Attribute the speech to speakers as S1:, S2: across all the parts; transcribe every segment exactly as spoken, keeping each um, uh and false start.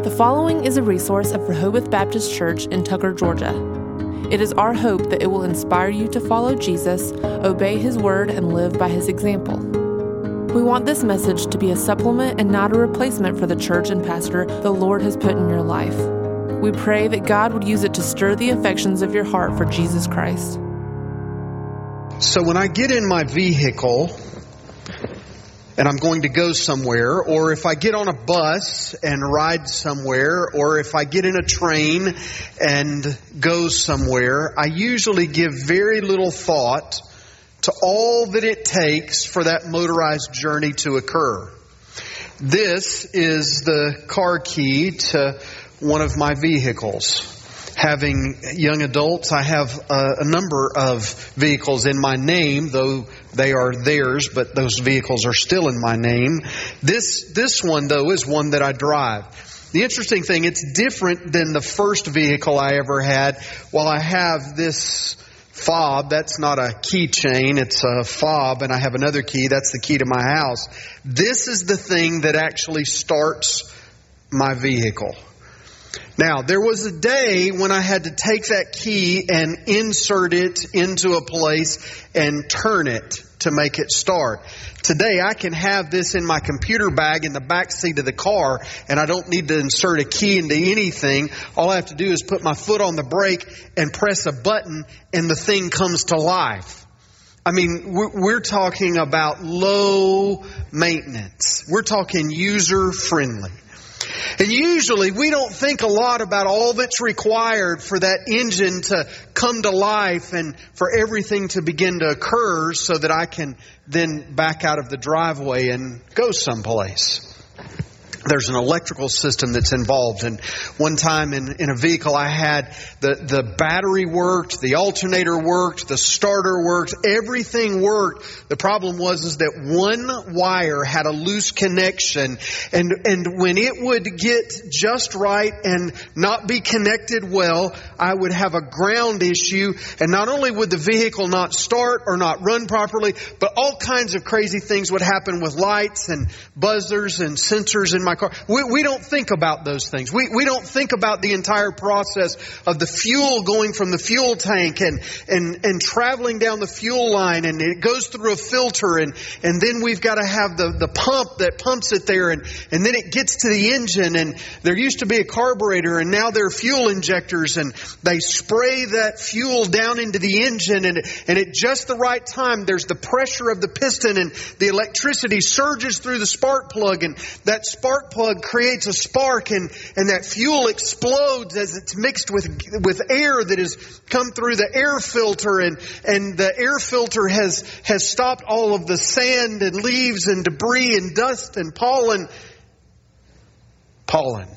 S1: The following is a resource of Rehoboth Baptist Church in Tucker, Georgia. It is our hope that it will inspire you to follow Jesus, obey His word, and live by His example. We want this message to be a supplement and not a replacement for the church and pastor the Lord has put in your life. We pray that God would use it to stir the affections of your heart for Jesus Christ.
S2: So when I get in my vehicle and I'm going to go somewhere, or if I get on a bus and ride somewhere, or if I get in a train and go somewhere, I usually give very little thought to all that it takes for that motorized journey to occur. This is the car key to one of my vehicles. Having young adults, I have a, a number of vehicles in my name, though they are theirs, but those vehicles are still in my name. This, this one, though, is one that I drive. The interesting thing, it's different than the first vehicle I ever had. While I have this fob, that's not a keychain, it's a fob, and I have another key, that's the key to my house. This is the thing that actually starts my vehicle. Now, there was a day when I had to take that key and insert it into a place and turn it to make it start. Today, I can have this in my computer bag in the back seat of the car, and I don't need to insert a key into anything. All I have to do is put my foot on the brake and press a button, and the thing comes to life. I mean, we're talking about low maintenance. We're talking user friendly. And usually we don't think a lot about all that's required for that engine to come to life and for everything to begin to occur so that I can then back out of the driveway and go someplace. There's an electrical system that's involved. And one time in, in a vehicle I had, the, the battery worked, the alternator worked, the starter worked, everything worked. The problem was is that one wire had a loose connection. And, and when it would get just right and not be connected well, I would have a ground issue. And not only would the vehicle not start or not run properly, but all kinds of crazy things would happen with lights and buzzers and sensors in my car. We, we don't think about those things. We, we don't think about the entire process of the fuel going from the fuel tank and, and, and traveling down the fuel line, and it goes through a filter, and, and then we've got to have the, the pump that pumps it there, and, and then it gets to the engine, and there used to be a carburetor, and now there are fuel injectors, and they spray that fuel down into the engine, and, and at just the right time, there's the pressure of the piston, and the electricity surges through the spark plug, and that spark plug creates a spark, and, and that fuel explodes as it's mixed with with air that has come through the air filter, and, and the air filter has, has stopped all of the sand and leaves and debris and dust and pollen. Pollen.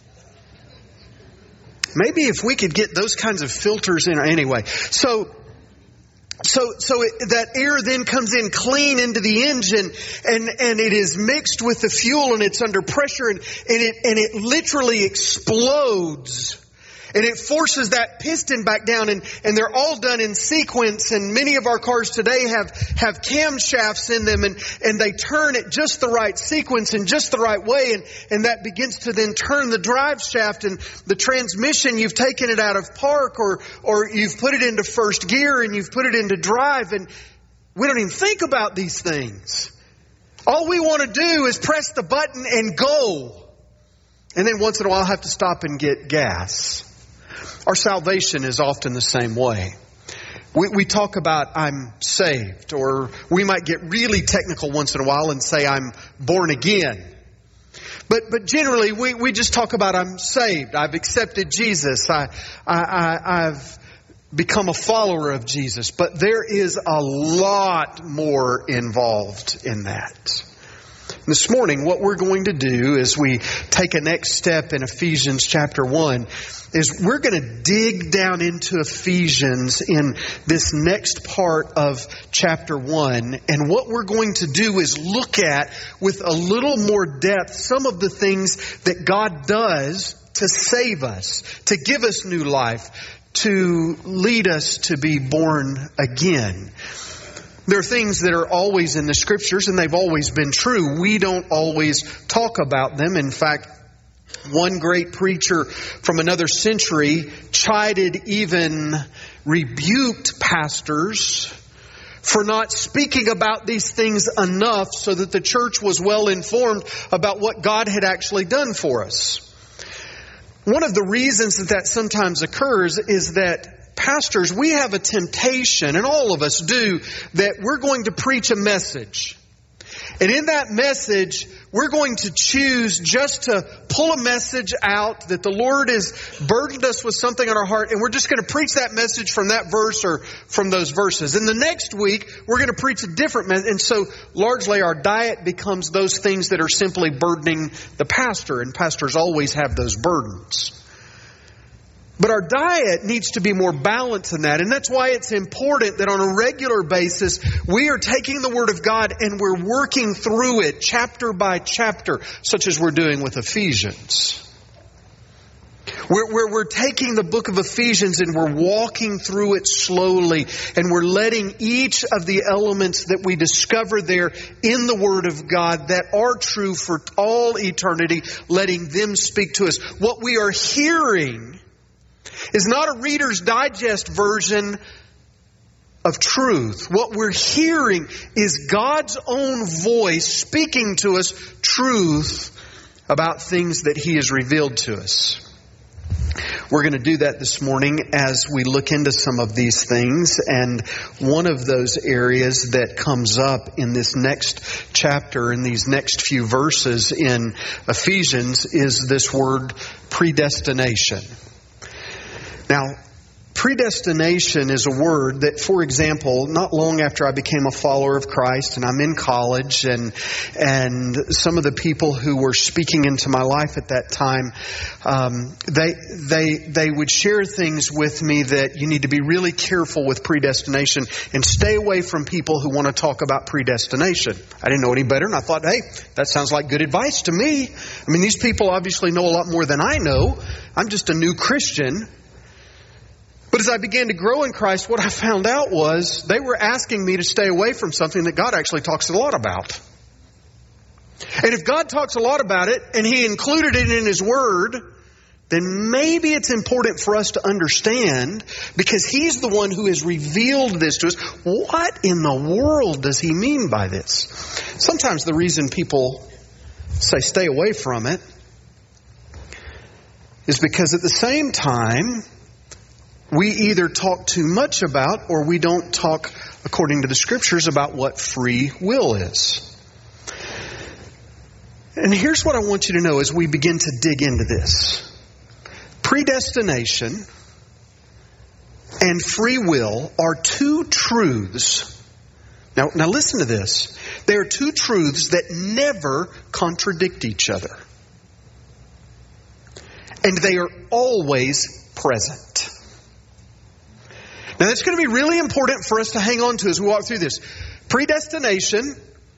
S2: Maybe if we could get those kinds of filters in. Anyway, so So, so it, that air then comes in clean into the engine, and, and it is mixed with the fuel, and it's under pressure, and, and it, and it literally explodes. And it forces that piston back down, and, and they're all done in sequence, and many of our cars today have, have camshafts in them, and, and they turn at just the right sequence and just the right way, and, and that begins to then turn the drive shaft, and the transmission, you've taken it out of park, or, or you've put it into first gear, and you've put it into drive, and we don't even think about these things. All we want to do is press the button and go. And then once in a while have to stop and get gas. Our salvation is often the same way. We, we talk about I'm saved, or we might get really technical once in a while and say I'm born again. But but generally we, we just talk about I'm saved. I've accepted Jesus. I, I, I, I've become a follower of Jesus. But there is a lot more involved in that. This morning, what we're going to do as we take a next step in Ephesians chapter one is we're going to dig down into Ephesians in this next part of chapter one. And what we're going to do is look at, with a little more depth, some of the things that God does to save us, to give us new life, to lead us to be born again. There are things that are always in the Scriptures, and they've always been true. We don't always talk about them. In fact, One great preacher from another century chided, even rebuked pastors for not speaking about these things enough so that the church was well informed about what God had actually done for us. One of the reasons that that sometimes occurs is that pastors, we have a temptation, and all of us do, that we're going to preach a message. And in that message, we're going to choose just to pull a message out that the Lord has burdened us with something on our heart, and we're just going to preach that message from that verse or from those verses. And the next week, we're going to preach a different message. And so largely our diet becomes those things that are simply burdening the pastor, and pastors always have those burdens. But our diet needs to be more balanced than that. And that's why it's important that on a regular basis, we are taking the Word of God and we're working through it chapter by chapter, such as we're doing with Ephesians. We're, we're, we're taking the book of Ephesians and we're walking through it slowly. And we're letting each of the elements that we discover there in the Word of God that are true for all eternity, letting them speak to us. What we are hearing is not a Reader's Digest version of truth. What we're hearing is God's own voice speaking to us truth about things that He has revealed to us. We're going to do that this morning as we look into some of these things. And one of those areas that comes up in this next chapter, in these next few verses in Ephesians, is this word predestination. Now, predestination is a word that, for example, not long after I became a follower of Christ and I'm in college, and and some of the people who were speaking into my life at that time, um, they they they would share things with me that you need to be really careful with predestination and stay away from people who want to talk about predestination. I didn't know any better, and I thought, hey, that sounds like good advice to me. I mean, these people obviously know a lot more than I know. I'm just a new Christian. But as I began to grow in Christ, what I found out was they were asking me to stay away from something that God actually talks a lot about. And if God talks a lot about it and He included it in His Word, then maybe it's important for us to understand, because He's the one who has revealed this to us. What in the world does He mean by this? Sometimes the reason people say stay away from it is because at the same time, we either talk too much about or we don't talk, according to the Scriptures, about what free will is. And here's what I want you to know as we begin to dig into this. Predestination and free will are two truths. Now, now listen to this. They are two truths that never contradict each other. And they are always present. Now that's going to be really important for us to hang on to as we walk through this. Predestination,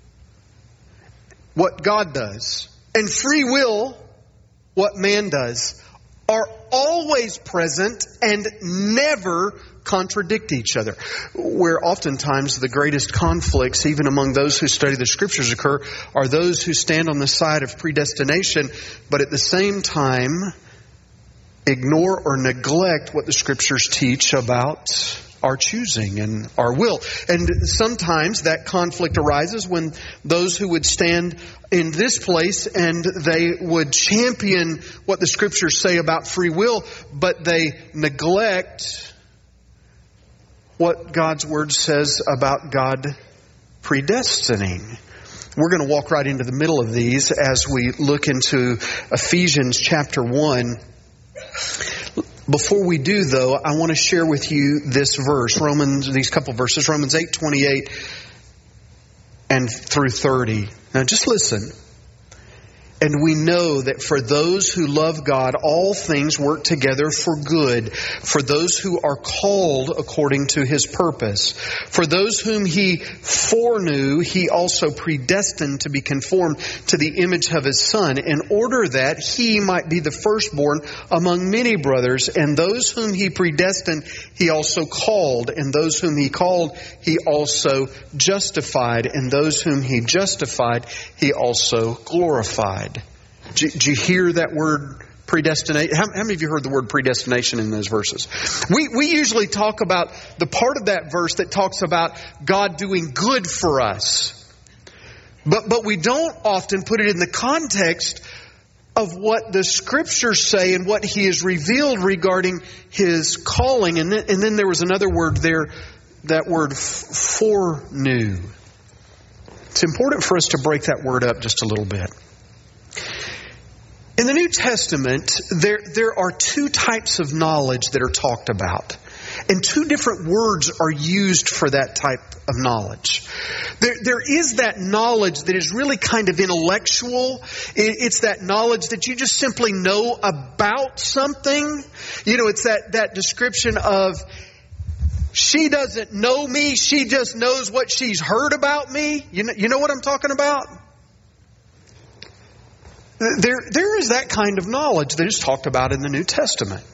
S2: what God does, and free will, what man does, are always present and never contradict each other. Where oftentimes the greatest conflicts, even among those who study the Scriptures, occur, are those who stand on the side of predestination, but at the same time ignore or neglect what the Scriptures teach about our choosing and our will. And sometimes that conflict arises when those who would stand in this place and they would champion what the Scriptures say about free will, but they neglect what God's Word says about God predestining. We're going to walk right into the middle of these as we look into Ephesians chapter one. Before we do, though, I want to share with you this verse, Romans, these couple verses, Romans eight twenty-eight and through thirty. Now just listen. And we know that for those who love God, all things work together for good, for those who are called according to His purpose. For those whom He foreknew, He also predestined to be conformed to the image of His Son, in order that He might be the firstborn among many brothers. And those whom He predestined, He also called. And those whom He called, He also justified. And those whom He justified, He also glorified. Do, do you hear that word predestination? How, how many of you heard the word predestination in those verses? We, we usually talk about the part of that verse that talks about God doing good for us. But, but we don't often put it in the context of what the Scriptures say and what He has revealed regarding His calling. And then, and then there was another word there, that word foreknew. It's important for us to break that word up just a little bit. In the New Testament, there, there are two types of knowledge that are talked about. And two different words are used for that type of knowledge. There, there is that knowledge that is really kind of intellectual. It, it's that knowledge that you just simply know about something. You know, it's that, that description of, she doesn't know me, she just knows what she's heard about me. You know, you know what I'm talking about? There, there is that kind of knowledge that is talked about in the New Testament.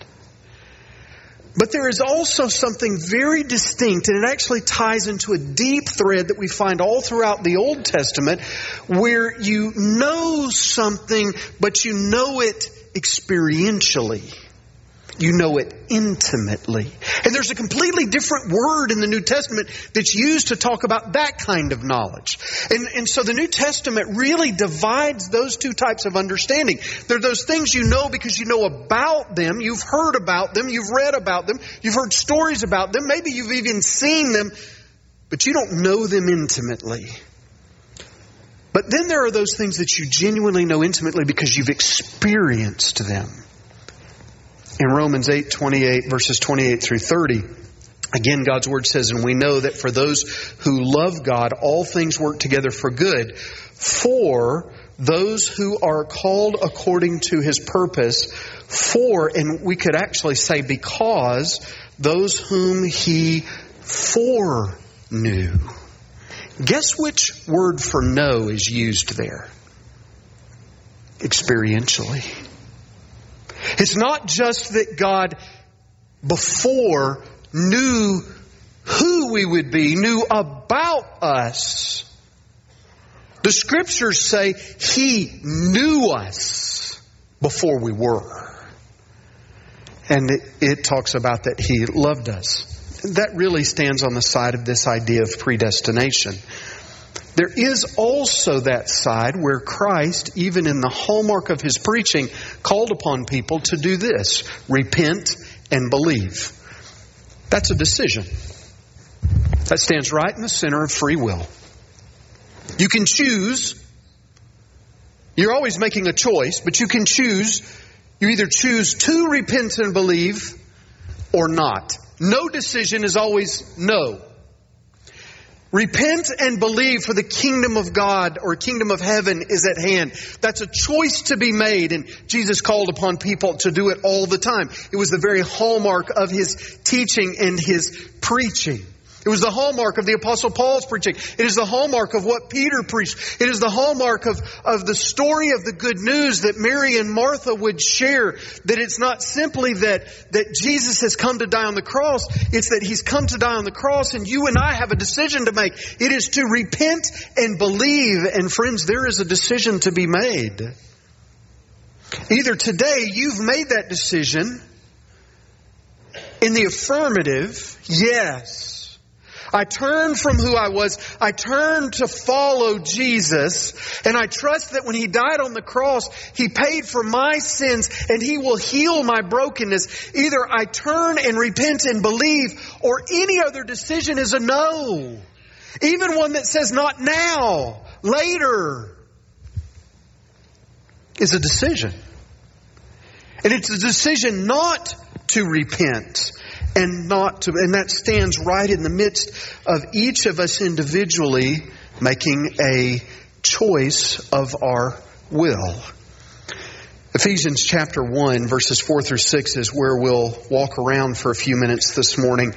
S2: But there is also something very distinct, and it actually ties into a deep thread that we find all throughout the Old Testament, where you know something, but you know it experientially. You know it intimately. And there's a completely different word in the New Testament that's used to talk about that kind of knowledge. And, and so the New Testament really divides those two types of understanding. There are those things you know because you know about them, you've heard about them, you've read about them, you've heard stories about them, maybe you've even seen them, but you don't know them intimately. But then there are those things that you genuinely know intimately because you've experienced them. In Romans eight twenty-eight, verses twenty-eight through thirty, again, God's Word says, and we know that for those who love God, all things work together for good, for those who are called according to His purpose, for, and we could actually say because, those whom He foreknew. Guess which word for know is used there? Experientially. It's not just that God before knew who we would be, knew about us. The Scriptures say He knew us before we were. And it, it talks about that He loved us. That really stands on the side of this idea of predestination. There is also that side where Christ, even in the hallmark of His preaching, called upon people to do this: repent and believe. That's a decision. That stands right in the center of free will. You can choose. You're always making a choice, but you can choose. You either choose to repent and believe or not. No decision is always no. Repent and believe, for the kingdom of God or kingdom of heaven is at hand. That's a choice to be made, and Jesus called upon people to do it all the time. It was the very hallmark of His teaching and His preaching. It was the hallmark of the Apostle Paul's preaching. It is the hallmark of what Peter preached. It is the hallmark of, of the story of the good news that Mary and Martha would share. That it's not simply that, that Jesus has come to die on the cross. It's that He's come to die on the cross, and you and I have a decision to make. It is to repent and believe. And friends, there is a decision to be made. Either today you've made that decision in the affirmative, yes, I turn from who I was. I turn to follow Jesus. And I trust that when He died on the cross, He paid for my sins and He will heal my brokenness. Either I turn and repent and believe, or any other decision is a no. Even one that says not now, later, is a decision. And it's a decision not to repent. And not to, and that stands right in the midst of each of us individually making a choice of our will. Ephesians chapter one, verses four through six is where we'll walk around for a few minutes this morning.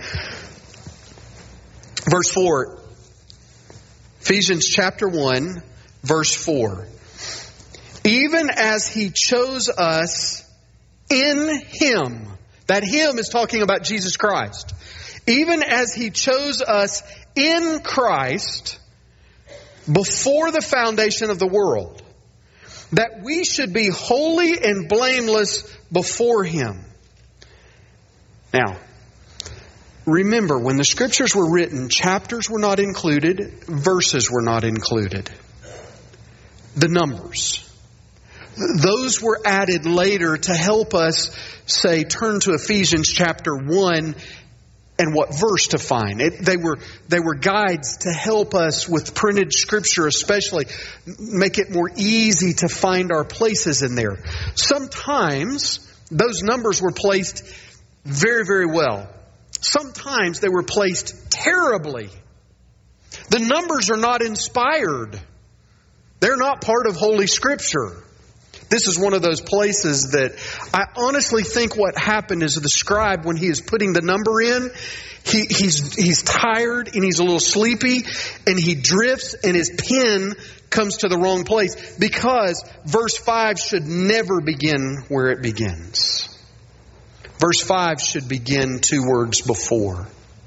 S2: Verse four. Ephesians chapter one, verse four. Even as He chose us in Him. That Him is talking about Jesus Christ. Even as He chose us in Christ before the foundation of the world, that we should be holy and blameless before Him. Now, remember, when the Scriptures were written, chapters were not included, verses were not included. The numbers. Those were added later to help us, say, turn to Ephesians chapter one and what verse to find. It, they were they were guides to help us with printed Scripture, especially make it more easy to find our places in there. Sometimes those numbers were placed very, very well. Sometimes they were placed terribly. The numbers are not inspired. They're not part of Holy Scripture. This is one of those places that I honestly think what happened is the scribe, when he is putting the number in, he, he's, he's tired and he's a little sleepy and he drifts and his pen comes to the wrong place, because verse five should never begin where it begins. Verse five should begin two words before.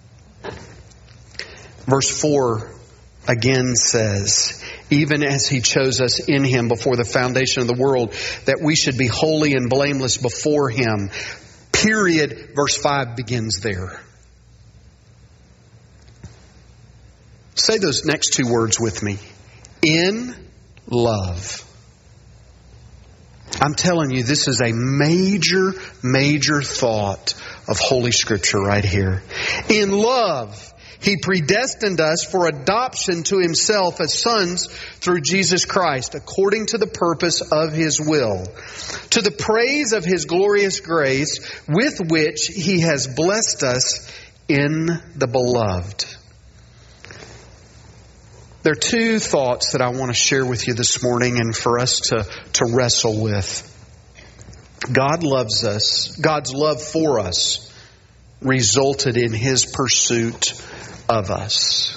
S2: Verse four again says, even as He chose us in Him before the foundation of the world, that we should be holy and blameless before Him. Period. Verse five begins there. Say those next two words with me. In love. I'm telling you, this is a major, major thought of Holy Scripture right here. In love, He predestined us for adoption to Himself as sons through Jesus Christ, according to the purpose of His will, to the praise of His glorious grace, with which He has blessed us in the Beloved. There are two thoughts that I want to share with you this morning and for us to, to wrestle with. God loves us. God's love for us resulted in His pursuit of us.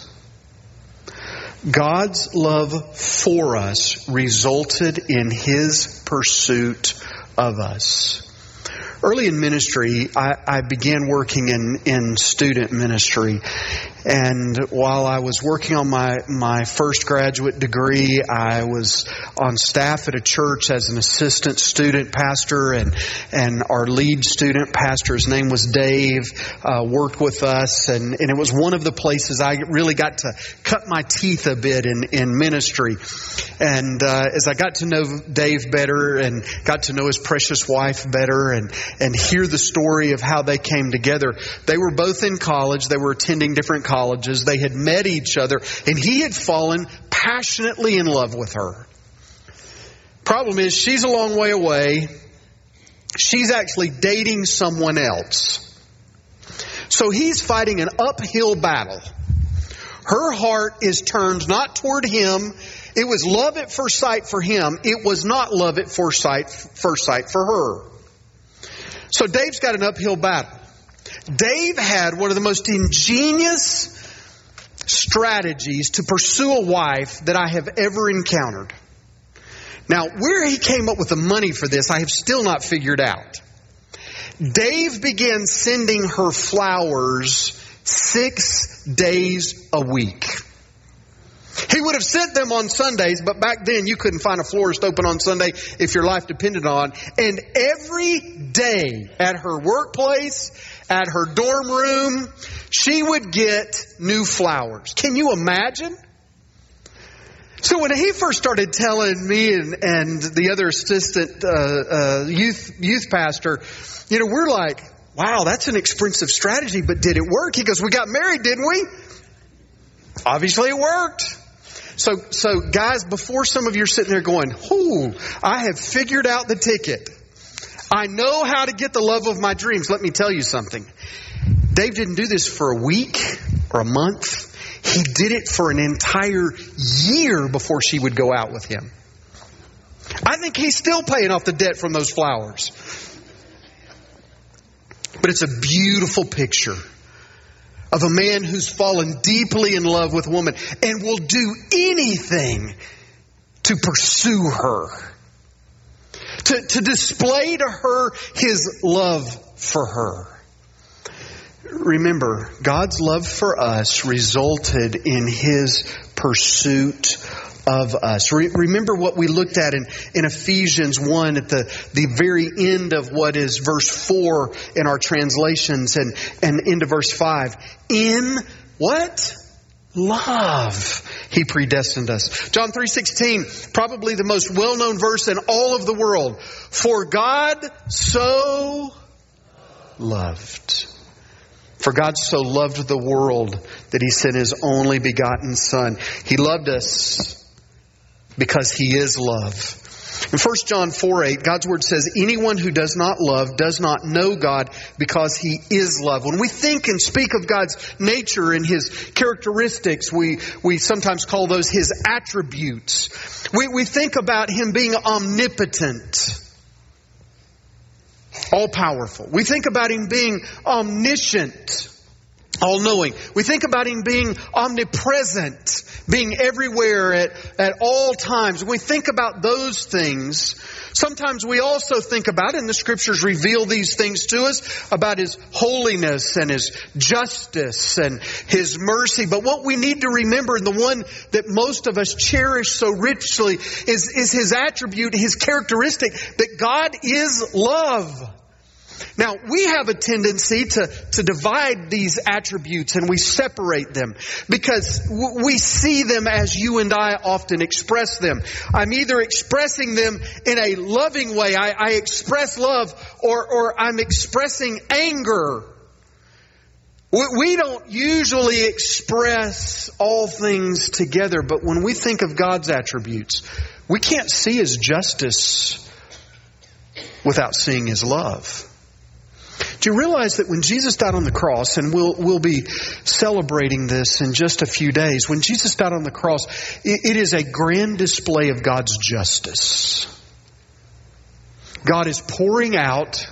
S2: God's love for us resulted in His pursuit of us. Early in ministry, I, I began working in, in student ministry. And while I was working on my, my first graduate degree, I was on staff at a church as an assistant student pastor, and, and our lead student pastor, his name was Dave, uh, worked with us. And, and it was one of the places I really got to cut my teeth a bit in, in ministry. And uh, as I got to know Dave better and got to know his precious wife better and, and hear the story of how they came together, they were both in college. They were attending different colleges. Colleges. They had met each other, and he had fallen passionately in love with her. Problem is, she's a long way away. She's actually dating someone else. So he's fighting an uphill battle. Her heart is turned not toward him. It was love at first sight for him. It was not love at first sight, first sight for her. So Dave's got an uphill battle. Dave had one of the most ingenious strategies to pursue a wife that I have ever encountered. Now, where he came up with the money for this, I have still not figured out. Dave began sending her flowers six days a week. He would have sent them on Sundays, but back then you couldn't find a florist open on Sunday if your life depended on. And every day at her workplace, at her dorm room, she would get new flowers. Can you imagine? So when he first started telling me and, and the other assistant uh, uh, youth youth pastor, you know, we're like, wow, that's an expensive strategy, but did it work? He goes, we got married, didn't we? Obviously it worked. So, so guys, before some of you are sitting there going, "Ooh, I have figured out the ticket. I know how to get the love of my dreams." Let me tell you something. Dave didn't do this for a week or a month. He did it for an entire year before she would go out with him. I think he's still paying off the debt from those flowers. But it's a beautiful picture of a man who's fallen deeply in love with a woman and will do anything to pursue her. To, to display to her his love for her. Remember, God's love for us resulted in His pursuit of us. Re- remember what we looked at in, in Ephesians one at the, the very end of what is verse four in our translations and, and into verse five. In what? Love. He predestined us. John three sixteen, probably the most well-known verse in all of the world. For God so loved. For God so loved the world that He sent His only begotten Son. He loved us because He is love. In First John four eight, God's Word says, anyone who does not love does not know God because He is love. When we think and speak of God's nature and His characteristics, we, we sometimes call those His attributes. We, we think about Him being omnipotent, all-powerful. We think about Him being omniscient, all-knowing. We think about Him being omnipresent, being everywhere at, at all times. When we think about those things, sometimes we also think about, and the Scriptures reveal these things to us, about His holiness and His justice and His mercy. But what we need to remember, and the one that most of us cherish so richly, is, is His attribute, His characteristic, that God is love. Now, we have a tendency to, to divide these attributes and we separate them because w- we see them as you and I often express them. I'm either expressing them in a loving way, I, I express love, or, or I'm expressing anger. We, we don't usually express all things together, but when we think of God's attributes, we can't see His justice without seeing His love. Do you realize that when Jesus died on the cross, and we'll we'll be celebrating this in just a few days, when Jesus died on the cross, it, it is a grand display of God's justice. God is pouring out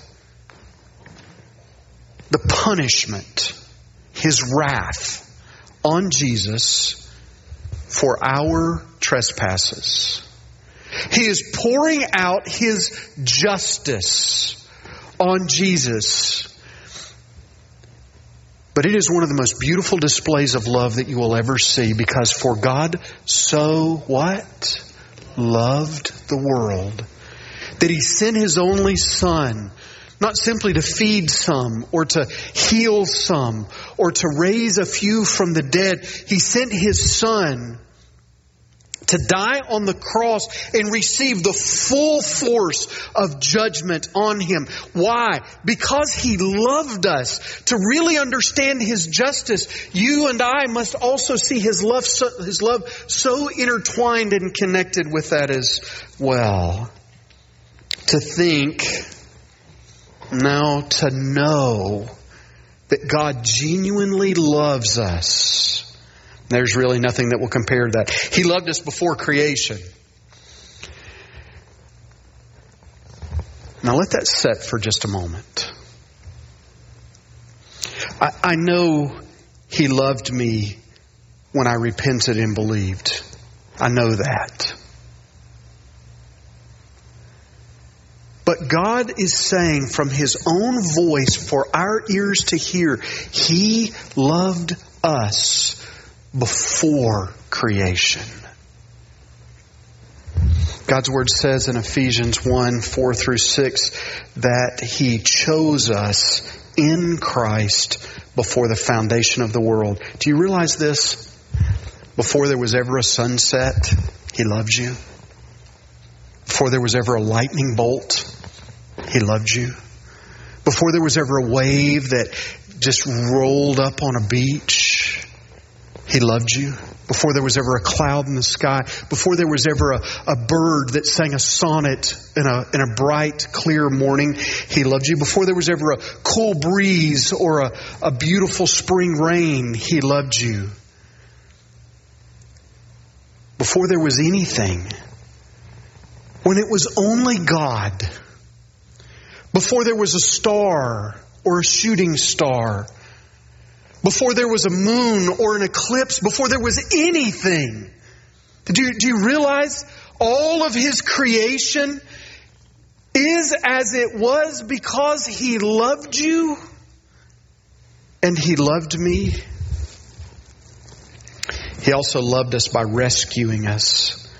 S2: the punishment, His wrath on Jesus for our trespasses. He is pouring out His justice on Jesus. But it is one of the most beautiful displays of love that you will ever see, because for God so what? Loved the world, that He sent His only Son, not simply to feed some or to heal some or to raise a few from the dead. He sent His Son to die on the cross and receive the full force of judgment on Him. Why? Because He loved us. To really understand His justice, you and I must also see His love so, His love so intertwined and connected with that as well. To think, now to know that God genuinely loves us. There's really nothing that will compare to that. He loved us before creation. Now let that set for just a moment. I, I know He loved me when I repented and believed. I know that. But God is saying from His own voice for our ears to hear, He loved us before creation. God's Word says in Ephesians one, four through six, that He chose us in Christ before the foundation of the world. Do you realize this? Before there was ever a sunset, He loved you. Before there was ever a lightning bolt, He loved you. Before there was ever a wave that just rolled up on a beach, He loved you. Before there was ever a cloud in the sky, before there was ever a, a bird that sang a sonnet in a, in a bright, clear morning, He loved you. Before there was ever a cool breeze or a, a beautiful spring rain, He loved you. Before there was anything, when it was only God, before there was a star or a shooting star, before there was a moon or an eclipse, before there was anything. Do you, do you realize all of His creation is as it was because He loved you and He loved me? He also loved us by rescuing us.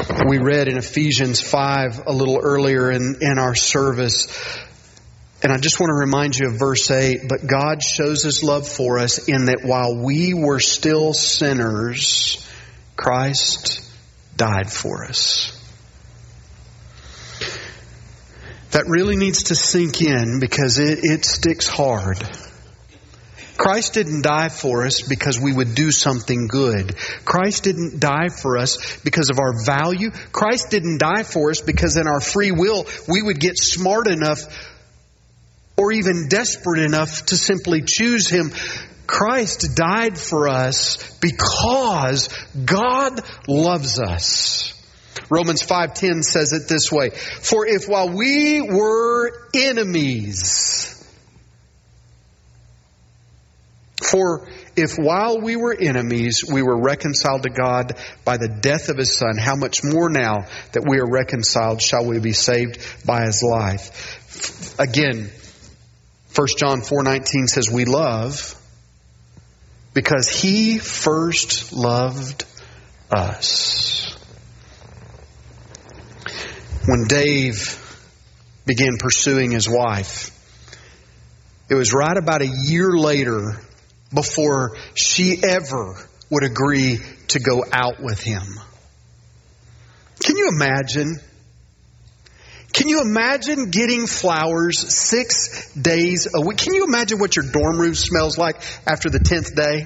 S2: We read in Ephesians five a little earlier in, in our service, and I just want to remind you of verse eight, but God shows His love for us in that while we were still sinners, Christ died for us. That really needs to sink in because it, it sticks hard. Christ didn't die for us because we would do something good. Christ didn't die for us because of our value. Christ didn't die for us because in our free will we would get smart enough or even desperate enough to simply choose Him. Christ died for us because God loves us. Romans five ten says it this way, for if while we were enemies, For if while we were enemies, we were reconciled to God by the death of His Son, how much more now that we are reconciled shall we be saved by His life? Again, First John four nineteen says we love because He first loved us. When Dave began pursuing his wife, it was right about a year later before she ever would agree to go out with him. Can you imagine? Can you imagine getting flowers six days a week? Can you imagine what your dorm room smells like after the tenth day?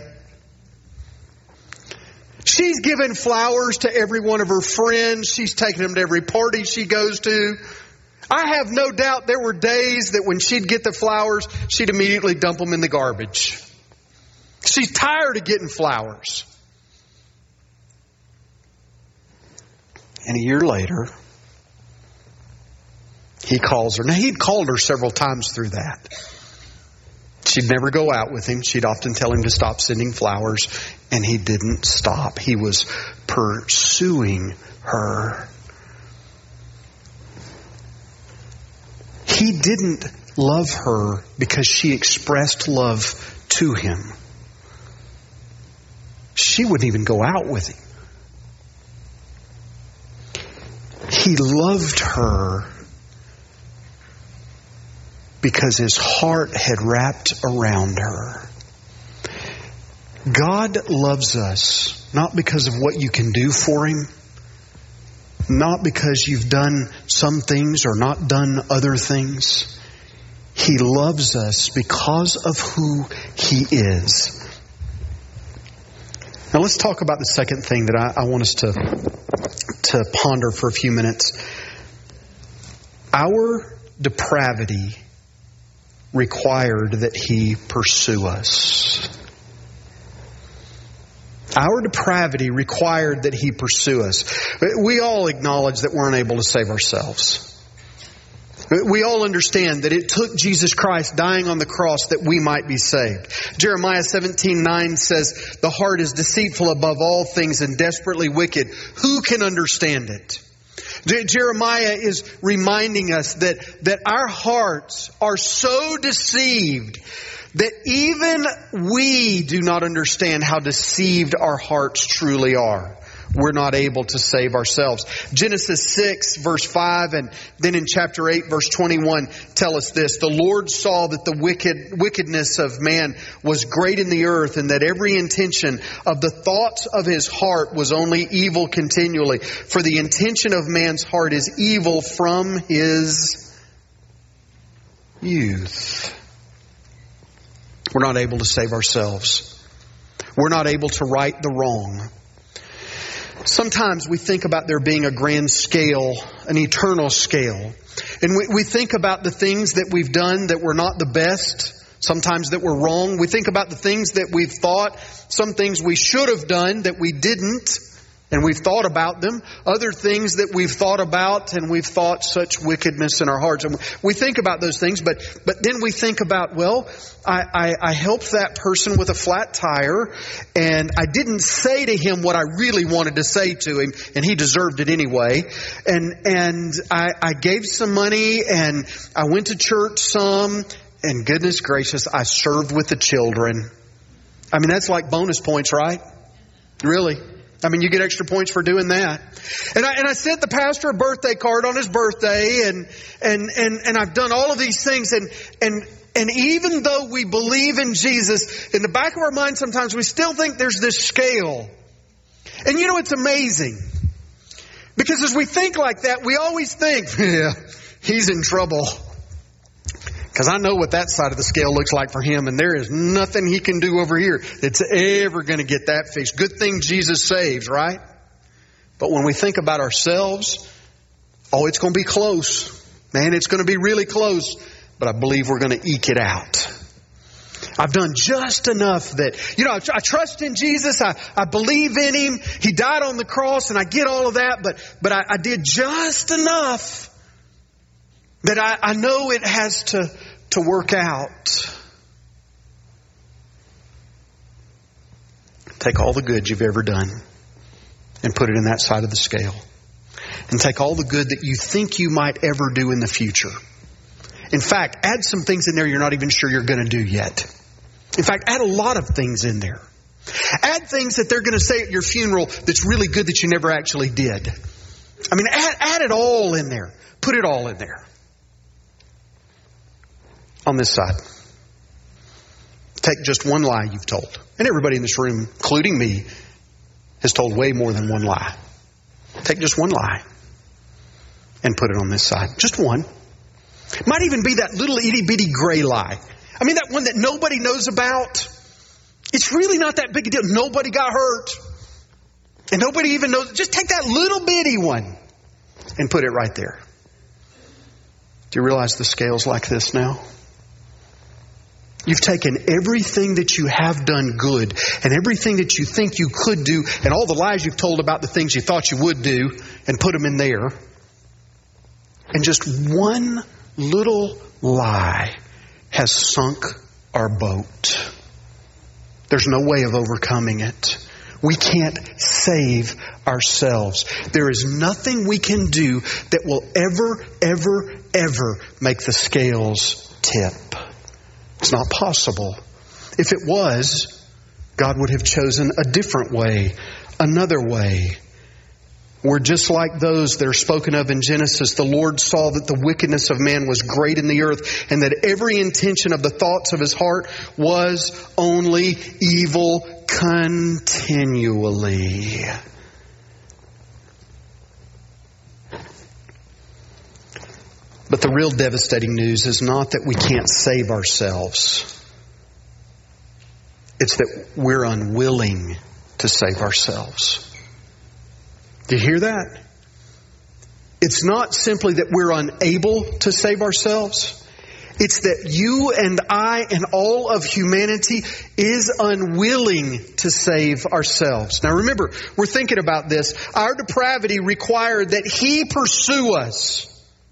S2: She's given flowers to every one of her friends. She's taken them to every party she goes to. I have no doubt there were days that when she'd get the flowers, she'd immediately dump them in the garbage. She's tired of getting flowers. And a year later, he calls her. Now, he'd called her several times through that. She'd never go out with him. She'd often tell him to stop sending flowers, and he didn't stop. He was pursuing her. He didn't love her because she expressed love to him. She wouldn't even go out with him. He loved her because his heart had wrapped around her. God loves us not because of what you can do for Him, not because you've done some things or not done other things. He loves us because of who He is. Now let's talk about the second thing that I, I want us to, to ponder for a few minutes. Our depravity required that He pursue us. Our depravity required that He pursue us. We all acknowledge that we're unable to save ourselves. We all understand that it took Jesus Christ dying on the cross that we might be saved. Jeremiah seventeen nine says, the heart is deceitful above all things and desperately wicked. Who can understand it? Jeremiah is reminding us that, that our hearts are so deceived that even we do not understand how deceived our hearts truly are. We're not able to save ourselves. Genesis six verse five and then in chapter eight verse twenty-one tell us this. The Lord saw that the wicked wickedness of man was great in the earth, and that every intention of the thoughts of his heart was only evil continually. For the intention of man's heart is evil from his youth. We're not able to save ourselves. We're not able to right the wrong. Sometimes we think about there being a grand scale, an eternal scale. And we, we think about the things that we've done that were not the best, sometimes that were wrong. We think about the things that we've thought, some things we should have done that we didn't, and we've thought about them. Other things that we've thought about and we've thought such wickedness in our hearts. And we think about those things, but but then we think about, well, I, I, I helped that person with a flat tire, and I didn't say to him what I really wanted to say to him, and he deserved it anyway. And and I, I gave some money, and I went to church some, and goodness gracious, I served with the children. I mean, that's like bonus points, right? Really? I mean, you get extra points for doing that. And I, and I sent the pastor a birthday card on his birthday, and, and, and, and I've done all of these things. And, and, and even though we believe in Jesus, in the back of our mind sometimes we still think there's this scale. And you know, it's amazing. Because as we think like that, we always think, yeah, he's in trouble. Because I know what that side of the scale looks like for him, and there is nothing he can do over here that's ever going to get that fixed. Good thing Jesus saves, right? But when we think about ourselves, oh, it's going to be close. Man, it's going to be really close. But I believe we're going to eke it out. I've done just enough that, you know, I, I trust in Jesus. I, I believe in Him. He died on the cross, and I get all of that. But, but I, I did just enough that I, I know it has to, to work out. Take all the good you've ever done and put it in that side of the scale. And take all the good that you think you might ever do in the future. In fact, add some things in there you're not even sure you're going to do yet. In fact, add a lot of things in there. Add things that they're going to say at your funeral that's really good that you never actually did. I mean, add, add it all in there. Put it all in there. On this side, take just one lie you've told. And everybody in this room, including me, has told way more than one lie. Take just one lie and put it on this side. Just one. It might even be that little itty bitty gray lie. I mean, that one that nobody knows about. It's really not that big a deal. Nobody got hurt. And nobody even knows. Just take that little bitty one and put it right there. Do you realize the scale's like this now? You've taken everything that you have done good and everything that you think you could do and all the lies you've told about the things you thought you would do and put them in there. And just one little lie has sunk our boat. There's no way of overcoming it. We can't save ourselves. There is nothing we can do that will ever, ever, ever make the scales tip. It's not possible. If it was, God would have chosen a different way, another way. We're just like those that are spoken of in Genesis. The Lord saw that the wickedness of man was great in the earth, and that every intention of the thoughts of his heart was only evil continually. But the real devastating news is not that we can't save ourselves. It's that we're unwilling to save ourselves. Do you hear that? It's not simply that we're unable to save ourselves. It's that you and I and all of humanity is unwilling to save ourselves. Now remember, we're thinking about this. Our depravity required that He pursue us.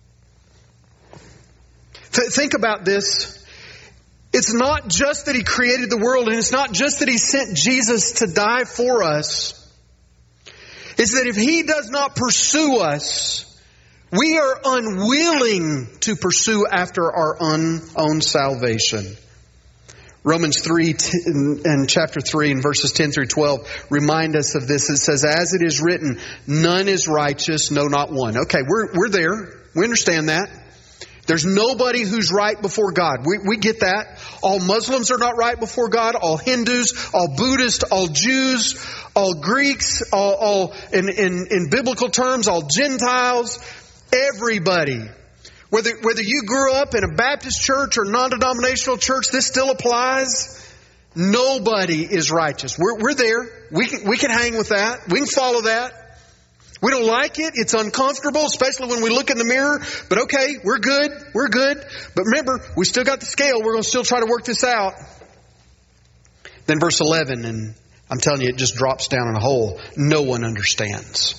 S2: Th- think about this. It's not just that He created the world, and it's not just that He sent Jesus to die for us. It's that if He does not pursue us, we are unwilling to pursue after our own, own salvation. Romans three and chapter three and verses ten through twelve remind us of this. It says, "As it is written, none is righteous, no, not one." Okay, we're we're there. We understand that. There's nobody who's right before God. We, we get that. All Muslims are not right before God. All Hindus, all Buddhists, all Jews, all Greeks, all, all in, in, in biblical terms, all Gentiles, everybody. Whether, whether you grew up in a Baptist church or non-denominational church, this still applies. Nobody is righteous. We're, we're there. We can, we can hang with that. We can follow that. We don't like it. It's uncomfortable, especially when we look in the mirror. But okay, we're good. We're good. But remember, we still got the scale. We're going to still try to work this out. Then verse eleven, and I'm telling you, it just drops down in a hole. No one understands.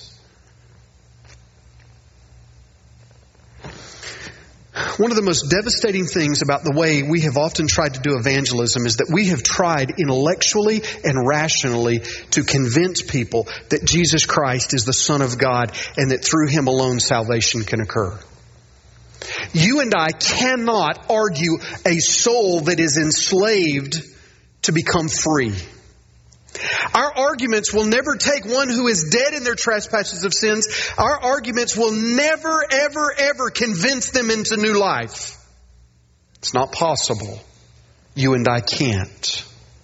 S2: One of the most devastating things about the way we have often tried to do evangelism is that we have tried intellectually and rationally to convince people that Jesus Christ is the Son of God and that through Him alone salvation can occur. You and I cannot argue a soul that is enslaved to become free. Our arguments will never take one who is dead in their trespasses of sins. Our arguments will never, ever, ever convince them into new life. It's not possible. You and I can't.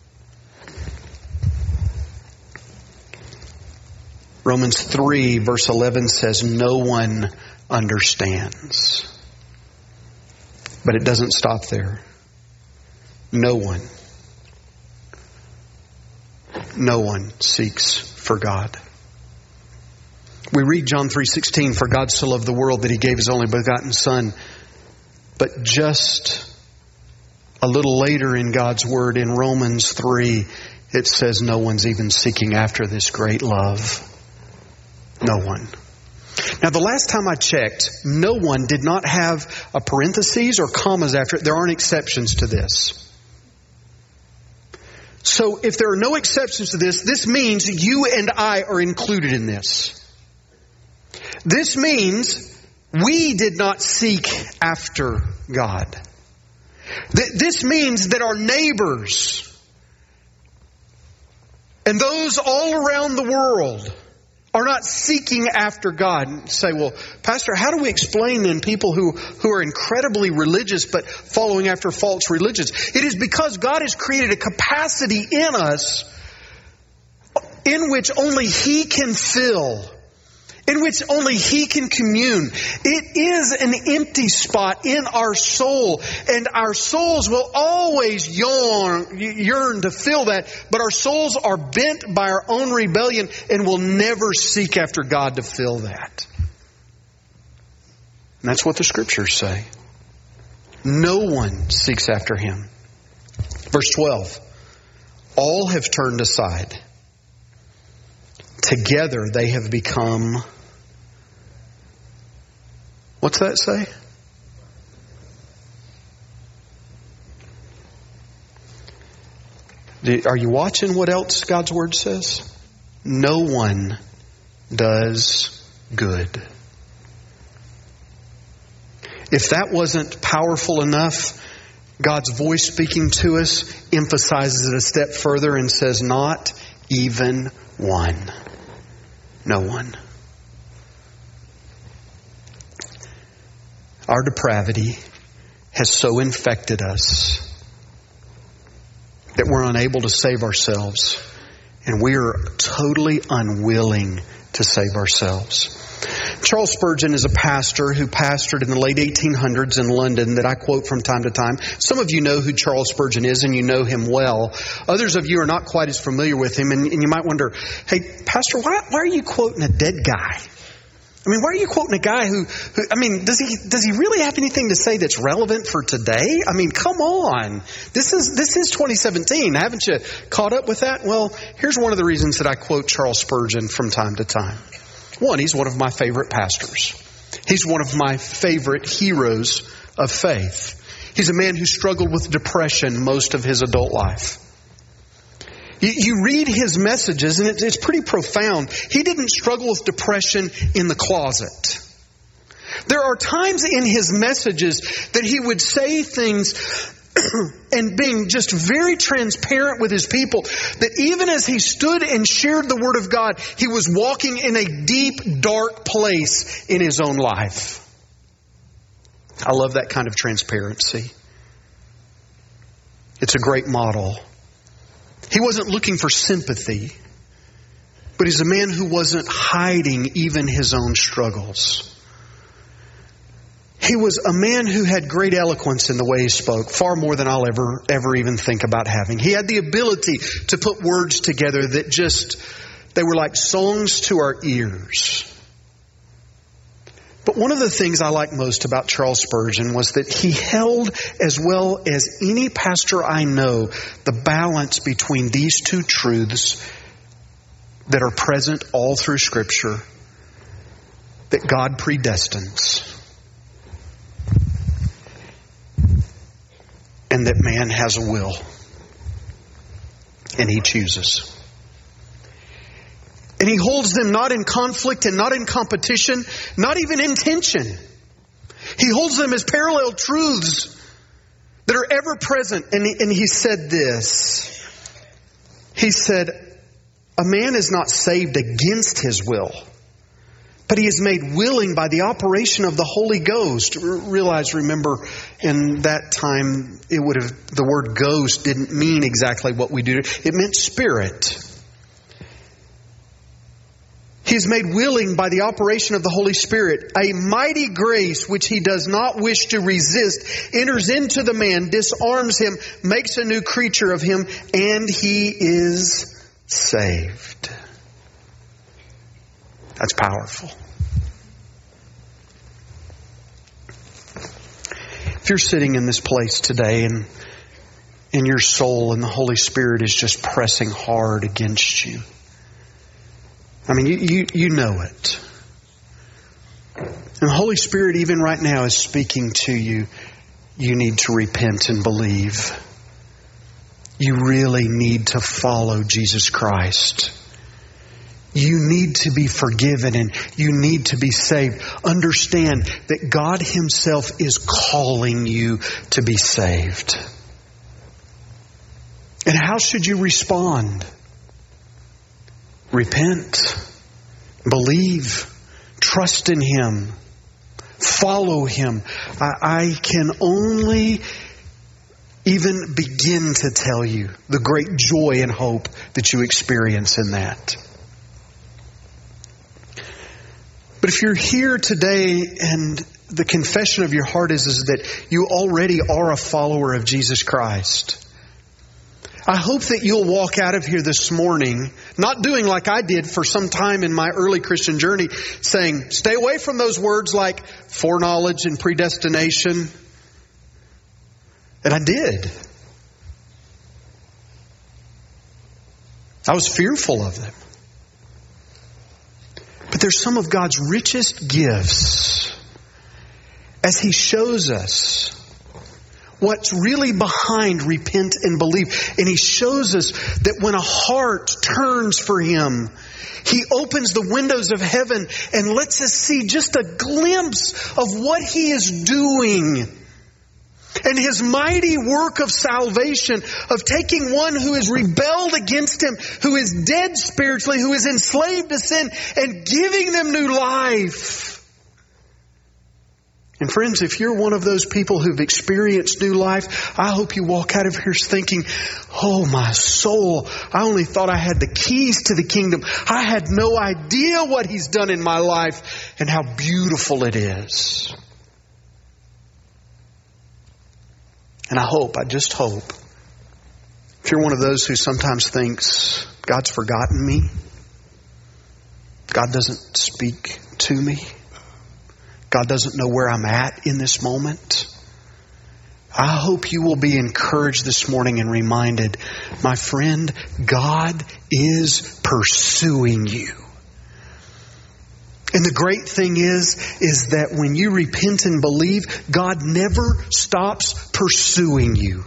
S2: Romans three verse eleven says, no one understands. But it doesn't stop there. No one. No one seeks for God. We read John three sixteen, for God so loved the world that He gave His only begotten Son. But just a little later in God's Word, in Romans three, it says no one's even seeking after this great love. No one. Now, the last time I checked, no one did not have a parentheses or commas after it. There aren't exceptions to this. So if there are no exceptions to this, this means you and I are included in this. This means we did not seek after God. This means that our neighbors and those all around the world are not seeking after God. And say, well, Pastor, how do we explain then people who, who are incredibly religious but following after false religions? It is because God has created a capacity in us in which only He can fill, in which only He can commune. It is an empty spot in our soul, and our souls will always yearn, yearn to fill that, but our souls are bent by our own rebellion and will never seek after God to fill that. And that's what the Scriptures say. No one seeks after Him. Verse twelve, all have turned aside. Together they have become... What's that say? Are you watching what else God's Word says? No one does good. If that wasn't powerful enough, God's voice speaking to us emphasizes it a step further and says, not even one. No one. Our depravity has so infected us that we're unable to save ourselves, and we are totally unwilling to save ourselves. Charles Spurgeon is a pastor who pastored in the late eighteen hundreds in London that I quote from time to time. Some of you know who Charles Spurgeon is and you know him well. Others of you are not quite as familiar with him, and, and you might wonder, hey, Pastor, why, why are you quoting a dead guy? I mean, why are you quoting a guy who, who, I mean, does he does he really have anything to say that's relevant for today? I mean, come on. This is this is twenty seventeen. Haven't you caught up with that? Well, here's one of the reasons that I quote Charles Spurgeon from time to time. One, he's one of my favorite pastors. He's one of my favorite heroes of faith. He's a man who struggled with depression most of his adult life. You read his messages, and it's pretty profound. He didn't struggle with depression in the closet. There are times in his messages that he would say things and being just very transparent with his people, that even as he stood and shared the Word of God, he was walking in a deep, dark place in his own life. I love that kind of transparency. It's a great model. He wasn't looking for sympathy, but he's a man who wasn't hiding even his own struggles. He was a man who had great eloquence in the way he spoke, far more than I'll ever, ever even think about having. He had the ability to put words together that just, they were like songs to our ears. But one of the things I like most about Charles Spurgeon was that he held, as well as any pastor I know, the balance between these two truths that are present all through Scripture, that God predestines and that man has a will and he chooses. And he holds them not in conflict and not in competition, not even in tension. He holds them as parallel truths that are ever present. And he, and he said this. He said, A man is not saved against his will, but he is made willing by the operation of the Holy Ghost. R- realize, remember, in that time, it would have the word ghost didn't mean exactly what we do. It meant spirit. He is made willing by the operation of the Holy Spirit. A mighty grace which he does not wish to resist enters into the man, disarms him, makes a new creature of him, and he is saved. That's powerful. If you're sitting in this place today and in your soul and the Holy Spirit is just pressing hard against you, I mean, you, you, you know it. And the Holy Spirit even right now is speaking to you. You need to repent and believe. You really need to follow Jesus Christ. You need to be forgiven and you need to be saved. Understand that God Himself is calling you to be saved. And how should you respond? Repent, believe, trust in Him, follow Him. I, I can only even begin to tell you the great joy and hope that you experience in that. But if you're here today and the confession of your heart is, is that you already are a follower of Jesus Christ, I hope that you'll walk out of here this morning not doing like I did for some time in my early Christian journey, saying, stay away from those words like foreknowledge and predestination. And I did. I was fearful of them. But there's some of God's richest gifts as He shows us what's really behind repent and believe. And He shows us that when a heart turns for Him, He opens the windows of heaven and lets us see just a glimpse of what He is doing. And His mighty work of salvation, of taking one who has rebelled against Him, who is dead spiritually, who is enslaved to sin, and giving them new life. And friends, if you're one of those people who've experienced new life, I hope you walk out of here thinking, oh, my soul, I only thought I had the keys to the kingdom. I had no idea what He's done in my life and how beautiful it is. And I hope, I just hope, if you're one of those who sometimes thinks, God's forgotten me, God doesn't speak to me, God doesn't know where I'm at in this moment, I hope you will be encouraged this morning and reminded, my friend, God is pursuing you. And the great thing is, is that when you repent and believe, God never stops pursuing you.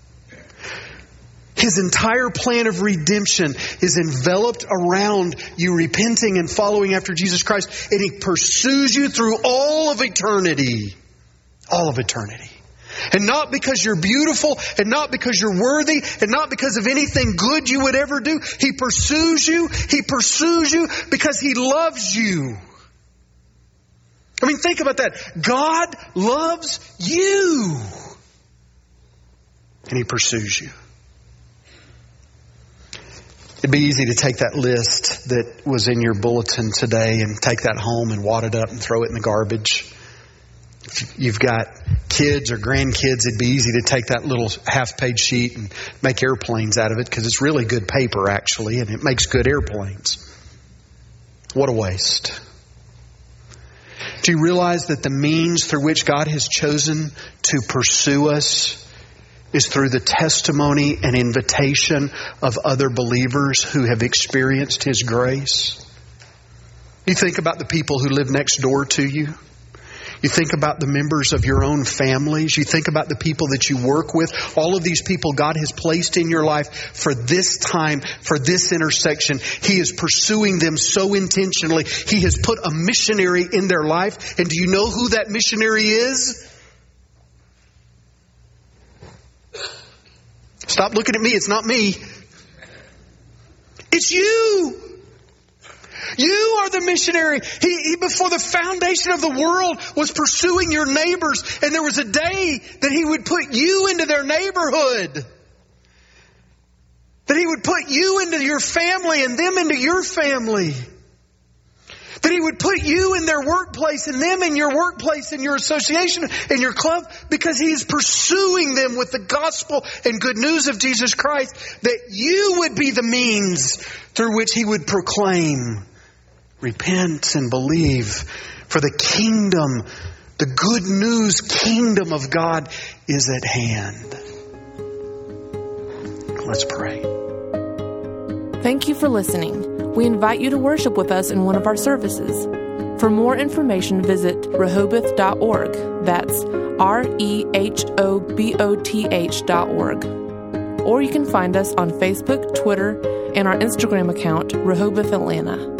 S2: His entire plan of redemption is enveloped around you repenting and following after Jesus Christ. And He pursues you through all of eternity. All of eternity. And not because you're beautiful, and not because you're worthy, and not because of anything good you would ever do. He pursues you. He pursues you because He loves you. I mean, think about that. God loves you. And He pursues you. It'd be easy to take that list that was in your bulletin today and take that home and wad it up and throw it in the garbage. If you've got kids or grandkids, it'd be easy to take that little half-page sheet and make airplanes out of it because it's really good paper, actually, and it makes good airplanes. What a waste. Do you realize that the means through which God has chosen to pursue us is through the testimony and invitation of other believers who have experienced His grace? You think about the people who live next door to you. You think about the members of your own families. You think about the people that you work with. All of these people God has placed in your life for this time, for this intersection. He is pursuing them so intentionally. He has put a missionary in their life. And do you know who that missionary is? Stop looking at me. It's not me. It's you. You are the missionary. He, he, before the foundation of the world, was pursuing your neighbors. And there was a day that He would put you into their neighborhood. That He would put you into your family and them into your family. That He would put you in their workplace and them in your workplace, in your association, in your club, because He is pursuing them with the gospel and good news of Jesus Christ, that you would be the means through which He would proclaim, repent and believe, for the kingdom, the good news kingdom of God is at hand. Let's pray.
S1: Thank you for listening. We invite you to worship with us in one of our services. For more information, visit rehoboth dot org. That's R E H O B O T H dot org. Or you can find us on Facebook, Twitter, and our Instagram account, Rehoboth Atlanta.